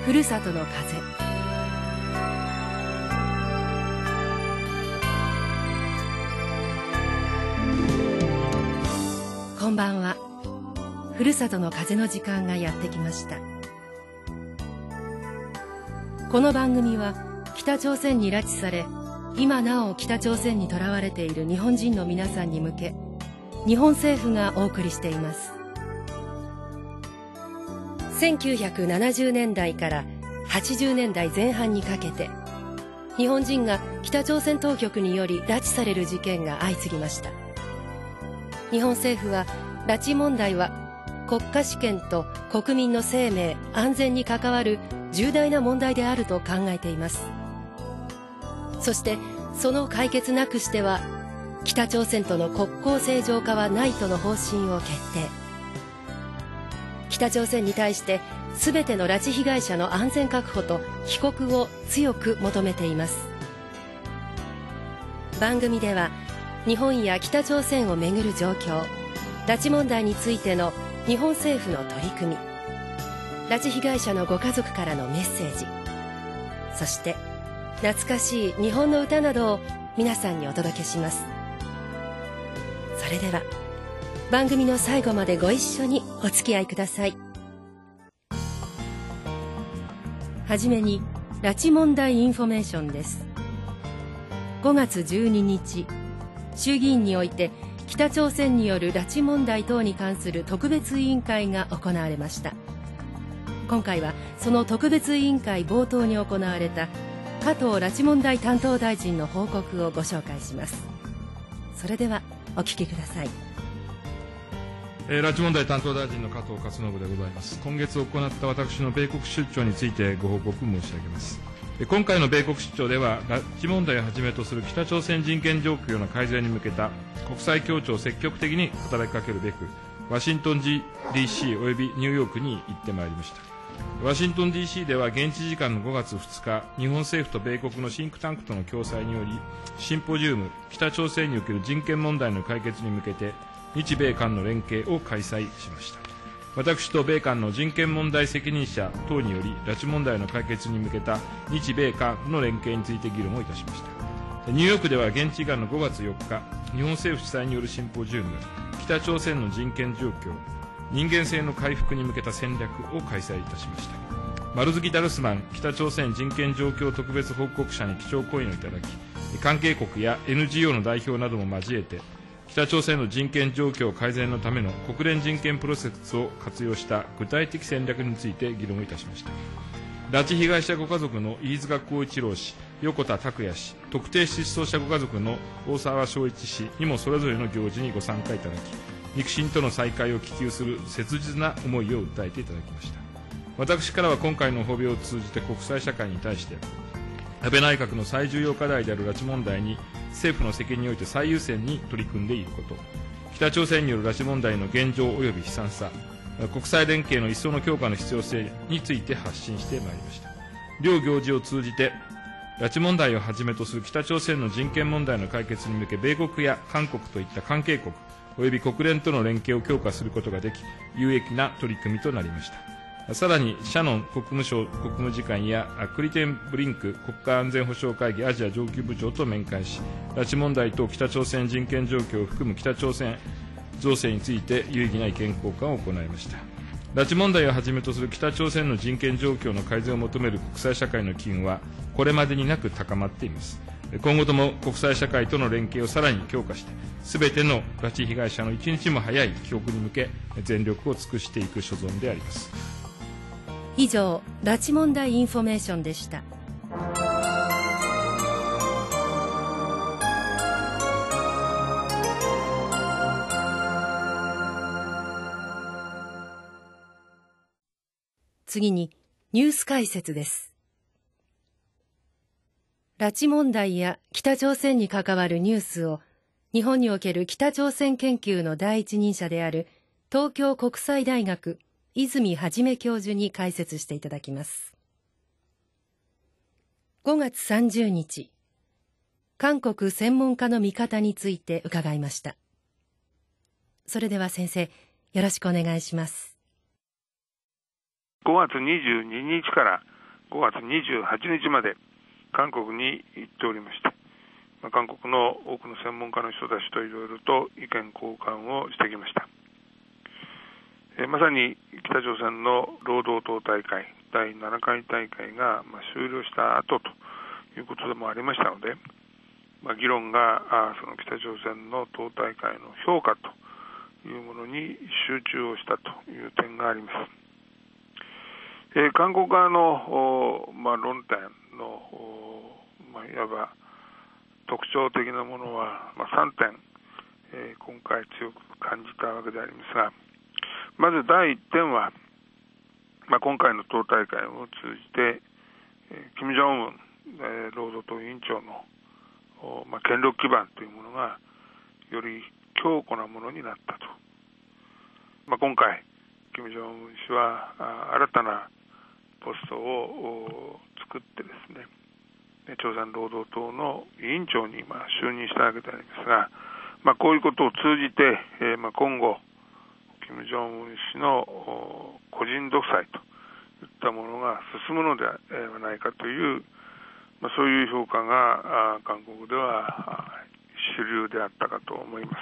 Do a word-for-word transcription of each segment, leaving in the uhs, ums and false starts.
ふるさとの風。こんばんは。ふるさとの風の時間がやってきました。この番組は北朝鮮に拉致され、今なお北朝鮮にとらわれている日本人の皆さんに向け、日本政府がお送りしています。せんきゅうひゃくななじゅうねんだいからはちじゅうねんだいぜん半にかけて、日本人が北朝鮮当局により拉致される事件が相次ぎました。日本政府は拉致問題は国家主権と国民の生命安全に関わる重大な問題であると考えています。そしてその解決なくしては北朝鮮との国交正常化はないとの方針を決定。北朝鮮に対して全ての拉致被害者の安全確保と帰国を強く求めています。番組では日本や北朝鮮をめぐる状況、拉致問題についての日本政府の取り組み、拉致被害者のご家族からのメッセージ、そして懐かしい日本の歌などを皆さんにお届けします。それでは番組の最後までご一緒にお付き合いください。はじめに拉致問題インフォメーションです。ごがつじゅうににち、衆議院において北朝鮮による拉致問題等に関する特別委員会が行われました。今回はその特別委員会冒頭に行われた加藤拉致問題担当大臣の報告をご紹介します。それではお聞きください。 えー、拉致問題担当大臣の加藤勝信でございます。今月行った私の米国出張についてご報告申し上げます。えー、今回の米国出張では、拉致問題をはじめとする北朝鮮人権状況の改善に向けた国際協調を積極的に働きかけるべく、ワシントン ディーシー およびニューヨークに行ってまいりました。ワシントン ディーシー では現地時間のごがつふつか、日本政府と米国のシンクタンクとの共催により、シンポジウム、北朝鮮における人権問題の解決に向けて、日米韓の連携を開催しました。私と米韓の人権問題責任者等により、拉致問題の解決に向けた日米韓の連携について議論をいたしました。ニューヨークでは現地時間のごがつよっか、日本政府主催によるシンポジウム、北朝鮮の人権状況、人間性の回復に向けた戦略を開催いたしました。マルズギ・ダルスマン北朝鮮人権状況特別報告者に基調講演をいただき、関係国や エヌジーオー の代表なども交えて、北朝鮮の人権状況改善のための国連人権プロセスを活用した具体的戦略について議論いたしました。拉致被害者ご家族の飯塚幸一郎氏、横田拓也氏、特定失踪者ご家族の大沢昭一氏にもそれぞれの行事にご参加いただき、肉親との再会を希求する切実な思いを訴えていただきました。私からは今回の訪米を通じて国際社会に対して、安倍内閣の最重要課題である拉致問題に政府の責任において最優先に取り組んでいること、北朝鮮による拉致問題の現状及び悲惨さ、国際連携の一層の強化の必要性について発信してまいりました。両行事を通じて、拉致問題をはじめとする北朝鮮の人権問題の解決に向け、米国や韓国といった関係国及び国連との連携を強化することができ、有益な取り組みとなりました。さらに、シャノン国務省国務次官やクリテンブリンク国家安全保障会議アジア上級部長と面会し、拉致問題と北朝鮮人権状況を含む北朝鮮情勢について有意義な意見交換を行いました。拉致問題をはじめとする北朝鮮の人権状況の改善を求める国際社会の機運は、これまでになく高まっています。今後とも国際社会との連携をさらに強化して、すべての拉致被害者の一日も早い帰国に向け、全力を尽くしていく所存であります。 以上、拉致問題インフォメーションでした。次にニュース解説です。拉致問題や北朝鮮に関わるニュースを日本における北朝鮮研究の第一人者である東京国際大学泉元教授に解説していただきます。ごがつさんじゅうにち、韓国専門家の見方について伺いました。それでは先生、よろしくお願いします。 ごがつにじゅうににちからごがつにじゅうはちにちまで韓国に行っておりまして、まあ、韓国の多くの専門家の人たちといろいろと意見交換をしてきました。えー、まさに北朝鮮の労働党大会だいななかい大会が、まあ、終了した後ということでもありましたので、まあ、議論があその北朝鮮の党大会の評価というものに集中をしたという点があります。えー、韓国側の、まあ、論点の、まあ、いわば特徴的なものは、まあ、さんてん、えー、今回強く感じたわけでありますが、まずだいいってんは、まあ、今回の党大会を通じて、えー、金正恩、えー、労働党委員長の、まあ、権力基盤というものがより強固なものになったと。まあ、今回金正恩氏は新たなポストを作ってですね、朝鮮労働党の委員長にまあ就任したわけでありますが、まあ、こういうことを通じて、えー、まあ今後金正恩氏の個人独裁といったものが進むのではないかという、まあ、そういう評価が韓国では主流であったかと思います。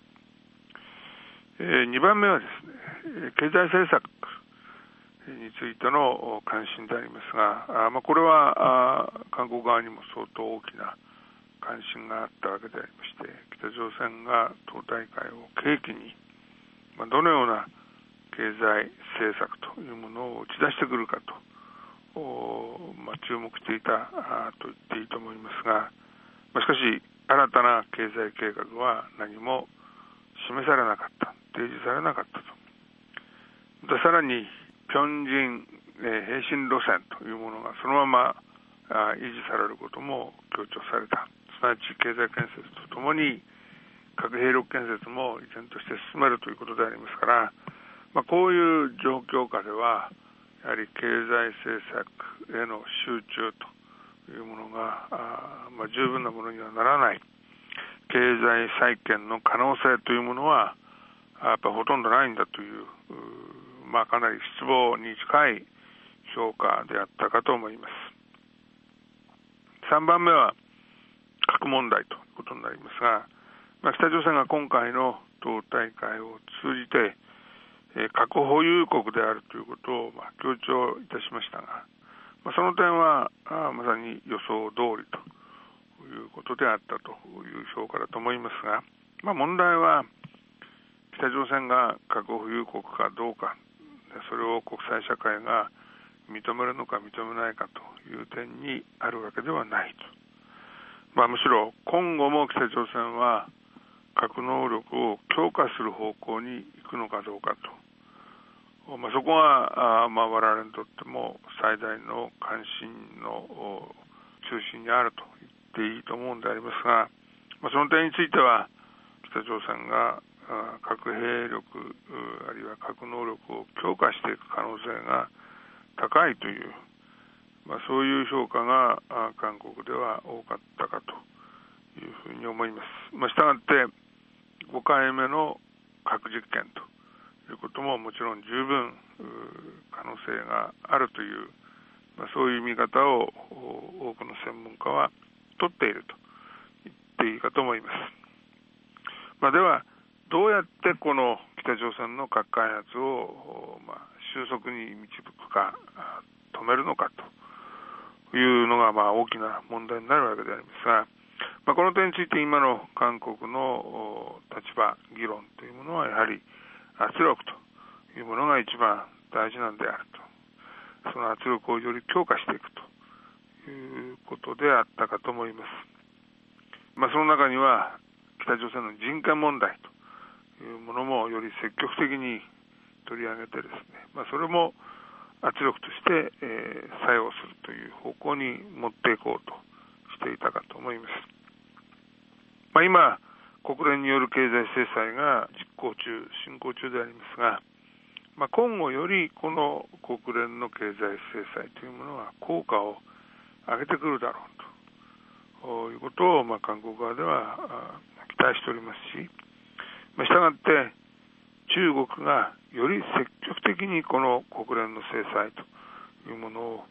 えー、にばんめはですね、経済政策についての関心でありますが、あまあ、これはあ韓国側にも相当大きな関心があったわけでありまして、北朝鮮が党大会を契機に、まあ、どのような経済政策というものを打ち出してくるかと、まあ、注目していたと言っていいと思いますが、まあ、しかし新たな経済計画は何も示されなかった、提示されなかったと。またさらに平壌、えー、平身路線というものがそのままあ維持されることも強調された。すなわち経済建設とともに核兵力建設も依然として進めるということでありますから、まあ、こういう状況下ではやはり経済政策への集中というものがあ、まあ、十分なものにはならない。経済再建の可能性というものはやっぱほとんどないんだという、まあ、かなり失望に近い評価であったかと思います。さんばんめは核問題ということになりますが、まあ、北朝鮮が今回の党大会を通じて、えー、核保有国であるということを、まあ、強調いたしましたが、まあ、その点はあまさに予想通りということであったという評価だと思いますが、まあ、問題は北朝鮮が核保有国かどうか、それを国際社会が認めるのか認めないかという点にあるわけではないと。まあ、むしろ今後も北朝鮮は核能力を強化する方向に行くのかどうかと、まあ、そこはあ、まあ、我々にとっても最大の関心の中心にあると言っていいと思うんでありますが、まあ、その点については北朝鮮が核兵力あるいは核能力を強化していく可能性が高いという、まあ、そういう評価が韓国では多かったかというふうに思います。まあ、したがってごかいめの核実験ということももちろん十分可能性があるという、まあ、そういう見方を多くの専門家は取っていると言っていいかと思います。まあ、ではどうやってこの北朝鮮の核開発を、まあ、収束に導くか止めるのかというのが、まあ、大きな問題になるわけでありますが、まあ、この点について今の韓国の立場議論というものはやはり圧力というものが一番大事なんであると。その圧力をより強化していくということであったかと思います。まあ、その中には北朝鮮の人権問題というものもより積極的に取り上げてですね、まあ、それも圧力として、えー、作用するという方向に持っていこうとしていたかと思います。まあ、今国連による経済制裁が実行中進行中でありますが、まあ、今後よりこの国連の経済制裁というものは効果を上げてくるだろうということを、まあ、韓国側では期待しておりますし、まあ、したがって中国がより積極的にこの国連の制裁というものを実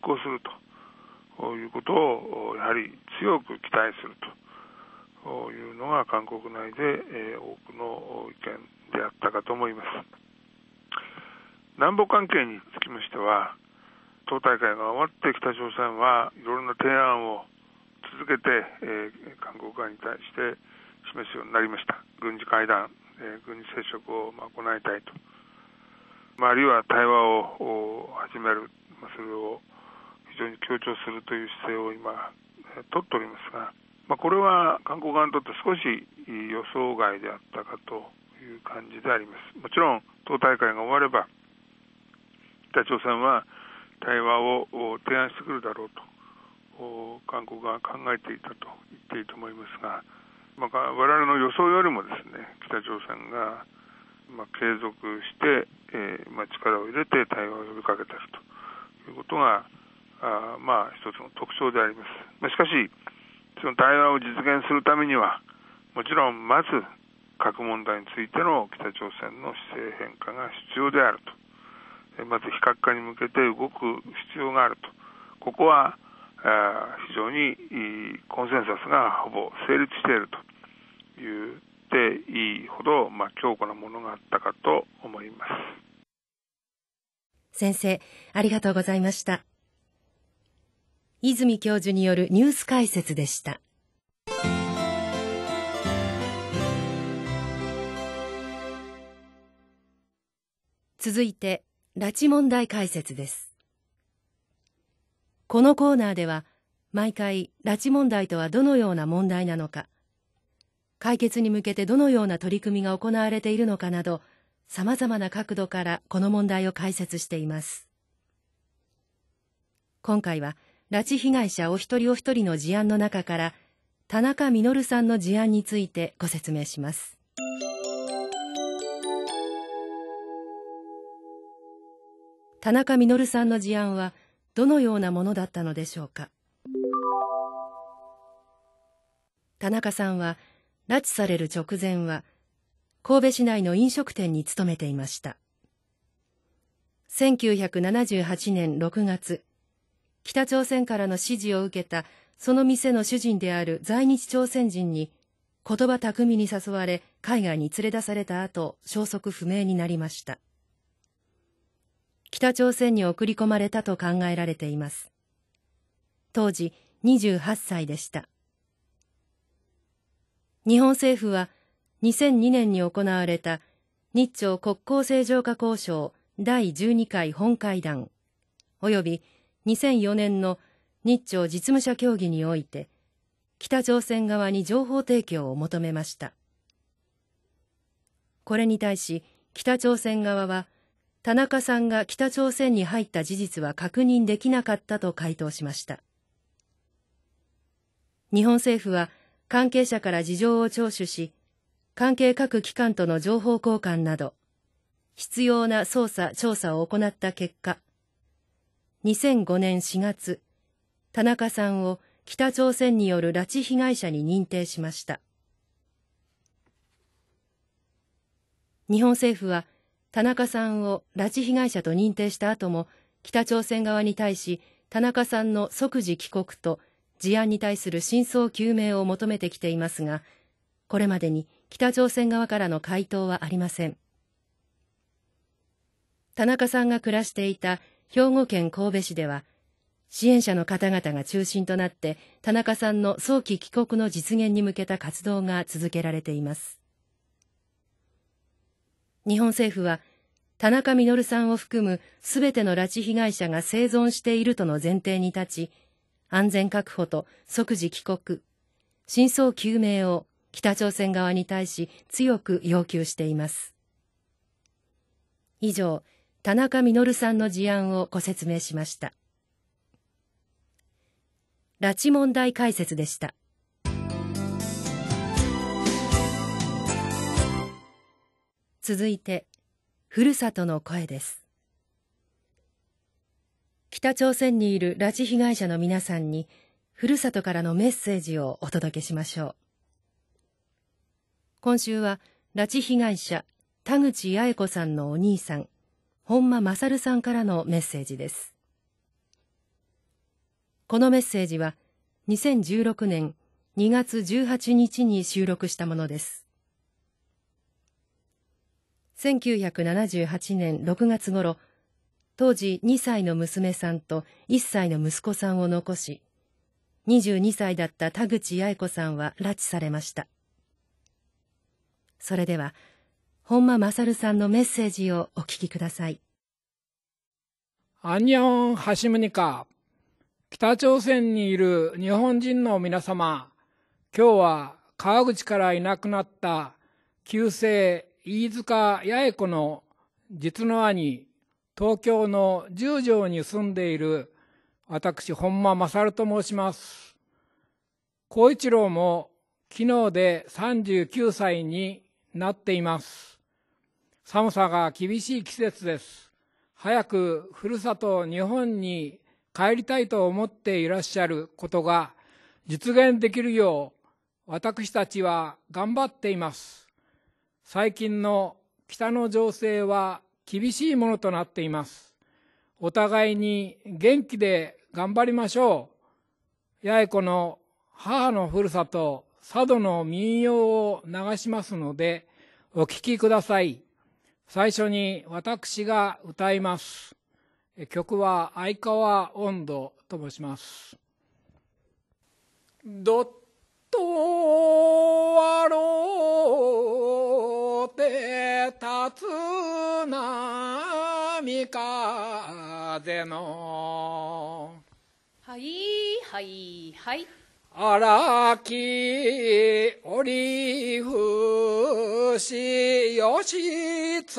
行するということをやはり強く期待するというのが韓国内で多くの意見であったかと思います。南北関係につきましては、党大会が終わって北朝鮮はいろいろな提案を続けて、えー、韓国側に対して示すようになりました。軍事会談、えー、軍事接触を、まあ、行いたいと、まあ、あるいは対話を始める、まあ、それを非常に強調するという姿勢を今、えー、取っておりますが、まあ、これは韓国側にとって少し予想外であったかという感じであります。もちろん党大会が終われば北朝鮮は対話を提案してくるだろうと韓国が考えていたと言っていいと思いますが、まあ、我々の予想よりもですね、北朝鮮が、まあ、継続して、えーまあ、力を入れて対話を呼びかけているということがあ、まあ、一つの特徴であります。まあ、しかしその対話を実現するためにはもちろんまず核問題についての北朝鮮の姿勢変化が必要であると、まず非核化に向けて動く必要があると、ここは非常にコンセンサスがほぼ成立していると言っていいほど、まあ、強固なものがあったかと思います。 先生、ありがとうございました。泉教授によるニュース解説でした。続いて拉致問題解説です。このコーナーでは毎回拉致問題とはどのような問題なのか、解決に向けてどのような取り組みが行われているのかなど、さまざまな角度からこの問題を解説しています。今回は拉致被害者お一人お一人の事案の中から田中稔さんの事案についてご説明します。田中稔さんの事案はどのようなものだったのでしょうか。田中さんは拉致される直前は神戸市内の飲食店に勤めていました。せんきゅうひゃくななじゅうはちねんろくがつ、北朝鮮からの指示を受けたその店の主人である在日朝鮮人に言葉巧みに誘われ海外に連れ出された後、消息不明になりました。北朝鮮に送り込まれたと考えられています。当時にじゅうはっさいでした。日本政府はにせんにねんに行われた日朝国交正常化交渉だいじゅうにかい本会談およびにせんよねんの日朝実務者協議において北朝鮮側に情報提供を求めました。これに対し北朝鮮側は田中さんが北朝鮮に入った事実は確認できなかったと回答しました。日本政府は関係者から事情を聴取し、関係各機関との情報交換など、必要な捜査・調査を行った結果、にせんごねんしがつ、田中さんを北朝鮮による拉致被害者に認定しました。日本政府は、田中さんを拉致被害者と認定した後も、北朝鮮側に対し、田中さんの即時帰国と事案に対する真相究明を求めてきていますが、これまでに北朝鮮側からの回答はありません。田中さんが暮らしていた兵庫県神戸市では、支援者の方々が中心となって、田中さんの早期帰国の実現に向けた活動が続けられています。日本政府は、田中稔さんを含むすべての拉致被害者が生存しているとの前提に立ち、安全確保と即時帰国、真相究明を北朝鮮側に対し強く要求しています。以上、田中稔さんの事案をご説明しました。拉致問題解説でした。続いて、ふるさとの声です。北朝鮮にいる拉致被害者の皆さんに、ふるさとからのメッセージをお届けしましょう。今週は、拉致被害者、田口八重子さんのお兄さん、本間勝さんからのメッセージです。 このメッセージはにせんじゅうろくねんにがつじゅうはちにちに収録したものです。せんきゅうひゃくななじゅうはちねんろくがつ頃、当時にさいの娘さんといっさいの息子さんを残し、にじゅうにさいだった田口八重子さんは拉致されました。それでは、本間勝さんのメッセージをお聞きください。 アンニョンハシムニカ。北朝鮮にいる日本人の皆様、今日は川口からいなくなった旧姓飯塚八重子の実の兄、東京の十条に住んでいる私本間勝と申します。孝一郎も昨日でさんじゅうきゅうさいになっています。寒さが厳しい季節です。早くふるさと日本に帰りたいと思っていらっしゃることが実現できるよう、私たちは頑張っています。最近の北の情勢は厳しいものとなっています。お互いに元気で頑張りましょう。八重子の母のふるさと佐渡の民謡を流しますのでお聞きください。最初に私が歌います。曲は相川音頭と申します。どっとわろうて立つ波風のはいはいはい荒き折伏し義経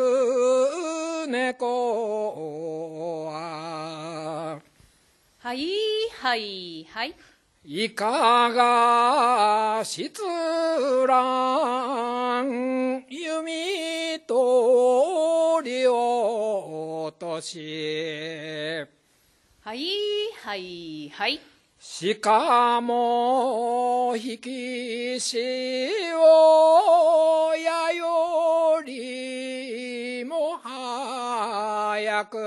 公ははいはいはいいかが失乱弓取り落としはいはいはいしかも引き潮やよりも早く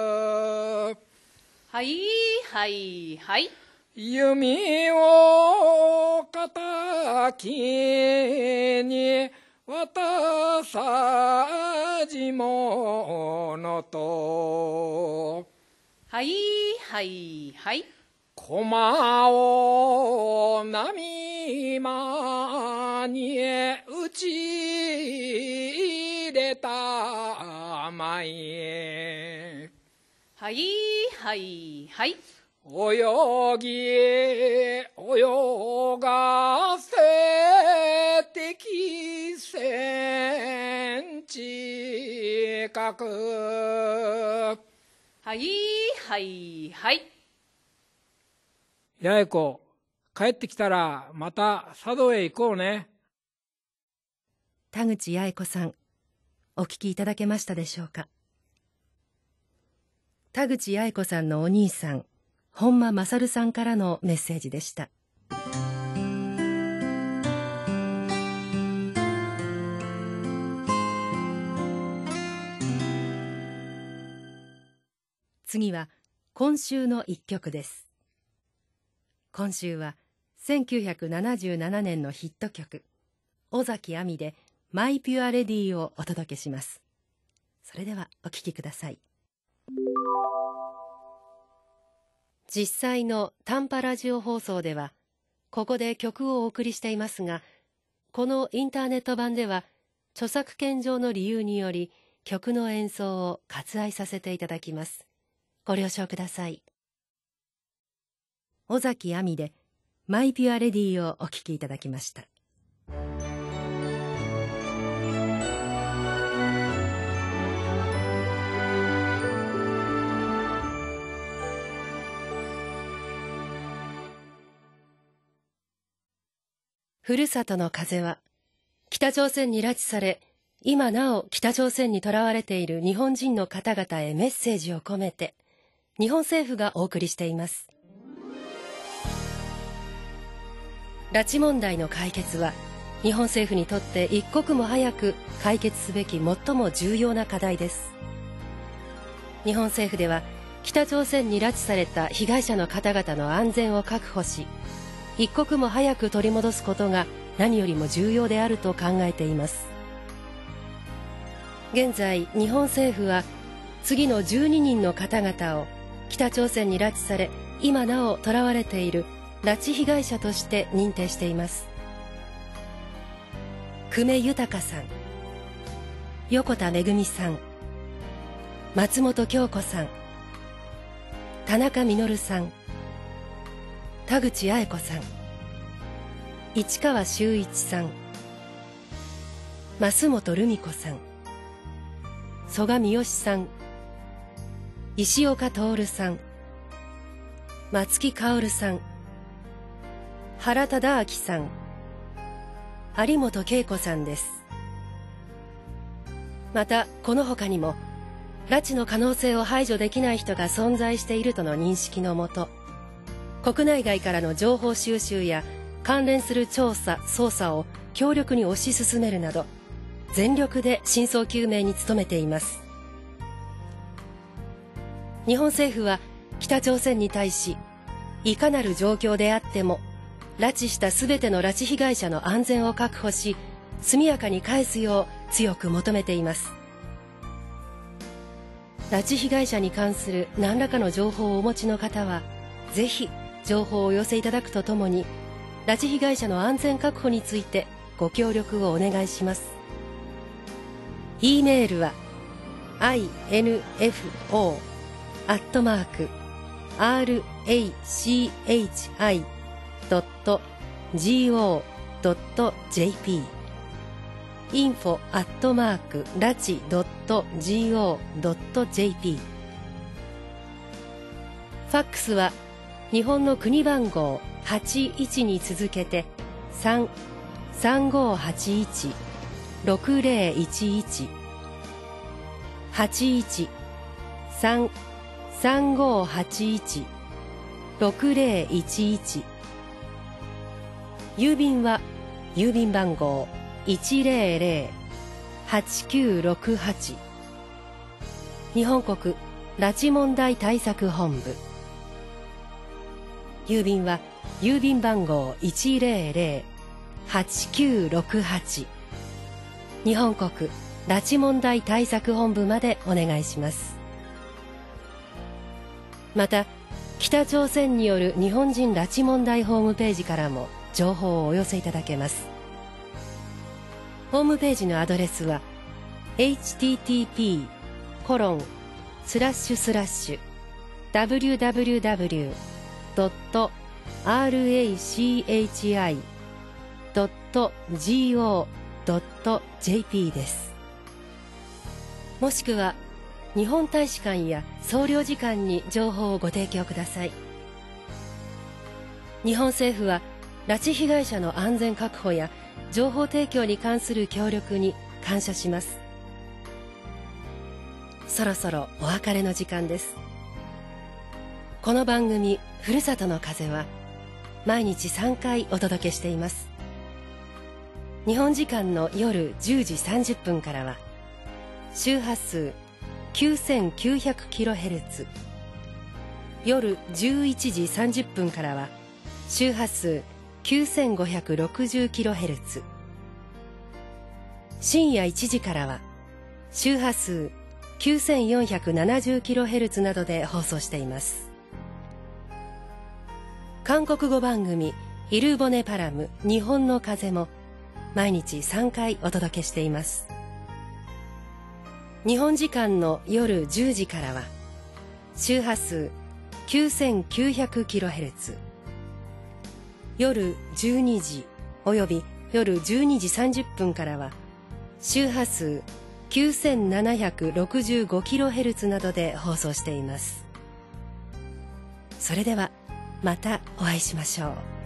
はいはいはい弓を敵に渡さじものとはいはいはい駒を波間に打ち入れたまえはいはいはい泳ぎ泳がせ敵戦近くはいはいはい八重子、帰ってきたらまた佐渡へ行こうね。 田口八重子さん、お聞きいただけましたでしょうか。田口八重子さんのお兄さん、本間勝さんからのメッセージでした。次は今週の一曲です。今週はせんきゅうひゃくななじゅうななねんのヒット曲尾崎亜美でマイピュアレディをお届けします。それではお聴きください。実際の短波ラジオ放送ではここで曲をお送りしていますが、このインターネット版では著作権上の理由により曲の演奏を割愛させていただきます。ご了承ください。尾崎亜美でマイピュアレディをお聴きいただきました。ふるさとの風は北朝鮮に拉致され、今なお北朝鮮に囚われている日本人の方々へメッセージを込めて日本政府がお送りしています。拉致問題の解決は日本政府にとって一刻も早く解決すべき最も重要な課題です。日本政府では北朝鮮に拉致された被害者の方々の安全を確保し、一刻も早く取り戻すことが何よりも重要であると考えています。現在、日本政府は次のじゅうににんの方々を北朝鮮に拉致され、今なお囚われている拉致被害者として認定しています。久米豊さん、横田めぐみさん、松本京子さん、田中実さん、田口八重子さん、市川修一さん、増本留美子さん、曽我三好さん、石岡徹さん、松木薫さん、原忠明さん、有本恵子さんです。またこの他にも拉致の可能性を排除できない人が存在しているとの認識のもと、国内外からの情報収集や関連する調査・捜査を強力に推し進めるなど、全力で真相究明に努めています。日本政府は北朝鮮に対し、いかなる状況であっても拉致したすべての拉致被害者の安全を確保し、速やかに返すよう強く求めています。拉致被害者に関する何らかの情報をお持ちの方は、ぜひ情報をお寄せいただくとともに、拉致被害者の安全確保についてご協力をお願いします。e メールは アイエヌエフオー アットマーク アールエーシーエイチアイ ドット ジーオー ドット ジェーピー インフォ アットマーク ラチ ドット ジーオー ドット ジェーピー ファックスは日本の国番号はちいちに続けてさん さんごはちいち ろくぜろいちいち はちいち さん さんごはちいち ろくぜろいちいち、郵便は郵便番号いちぜろぜろ はちきゅうろくはち、日本国拉致問題対策本部、郵便は郵便番号いちぜろぜろ はちきゅうろくはち、日本国拉致問題対策本部までお願いします。また、北朝鮮による日本人拉致問題ホームページからも情報をお寄せいただけます。ホームページのアドレスは エイチティーティーピー コロン スラッシュスラッシュ ダブリューダブリューダブリュー ドット アールエーシーエイチアイ ドット ジーオー ドット ジェーピー です。もしくは日本大使館や総領事館に情報をご提供ください。日本政府は拉致被害者の安全確保や情報提供に関する協力に感謝します。そろそろお別れの時間です。この番組「ふるさとの風」は毎日さんかいお届けしています。日本時間の夜じゅうじさんじゅっぷんからは周波数 きゅうせんきゅうひゃくキロヘルツ、 夜じゅういちじさんじゅっぷんからは周波数 きゅうせんごひゃくろくじゅうキロヘルツ、 深夜いちじからは周波数 きゅうせんよんひゃくななじゅうキロヘルツ などで放送しています。韓国語番組「イルボネパラム日本の風」も毎日さんかいお届けしています。日本時間の夜じゅうじからは周波数 きゅうせんきゅうひゃくキロヘルツ、 夜じゅうにじおよび夜じゅうにじさんじゅっぷんからは周波数 きゅうせんななひゃくろくじゅうごキロヘルツ などで放送しています。それではまたお会いしましょう。